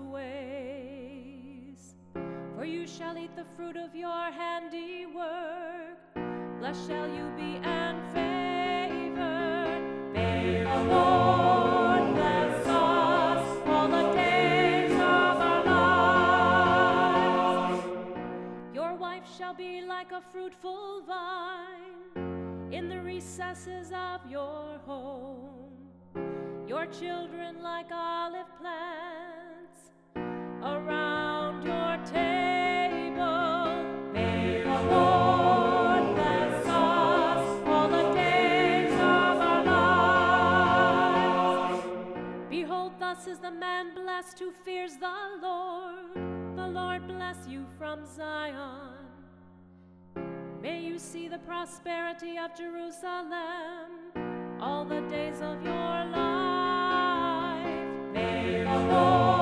ways. For you shall eat the fruit of your handiwork. Blessed shall you be and favored. May the Lord bless us all the days of our lives. Your wife shall be like a fruitful vine in the recesses of your home. Your children like olive plants around your table. May the Lord bless us all the days of our lives. Behold, thus is the man blessed who fears the Lord. The Lord bless you from Zion. May you see the prosperity of Jerusalem all the days of your life. May the Lord